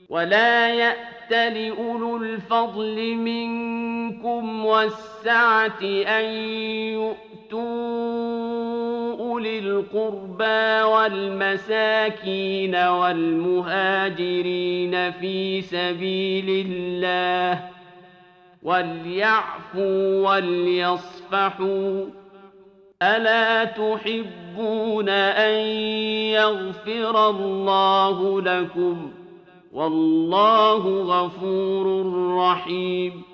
ولا يأت لأولو الفضل منكم والسعة أن يؤتوا أولي القربى والمساكين والمهاجرين في سبيل الله وليعفوا وليصفحوا ألا تحبون أن يغفر الله لكم والله غفور رحيم